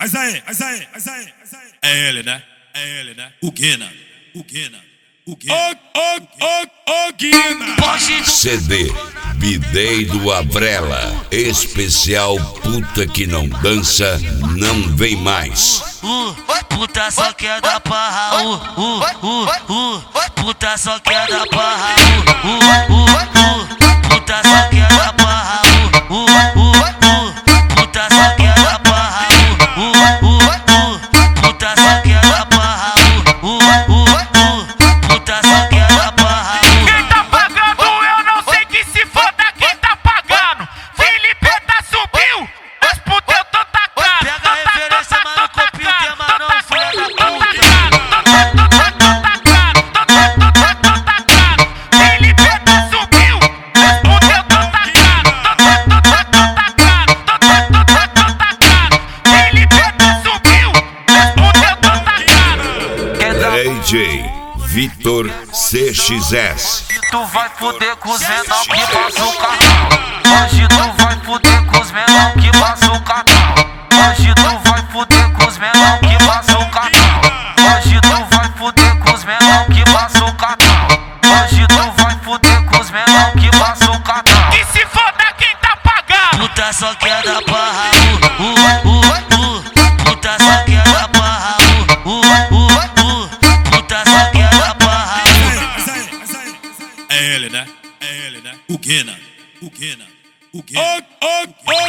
É ele, né? É ele, né? O Guina. O Guina. O Guina. O Guina. CD Bidei do Abrela. Especial puta que não dança, não vem mais. Puta só quer dar parra. Puta só quer dar parra. Puta só quer dar parra. Puta só quer dar parra. Puta só quer dar parra. Puta só quer dar parra. Quem tá pagando eu não sei, que se foda quem tá pagando. Filipeta subiu, as putas eu tô tacando. Pega a referência, mano, copia o tema não, filha da puta. Filipeta subiu, as putas eu tô tacando. Filipeta subiu, as putas eu tô tacando. DJ Vitor CXS. Tu vai fuder com os menor que passa o cartão. Hoje tu vai fuder com os menor que passa o cartão. Hoje tu vai fuder com os menor que passa o cartão. Hoje tu vai fuder com os menor que passa o cartão. Hoje tu vai fuder com os menor que passa o cartão. Que se foda quem tá pagando. Puta só quer dar parra. Puta só quer dar parra. Puta só quer dar parra. É ele, né? É ele, né? O Guina. O Guina. O Guina. O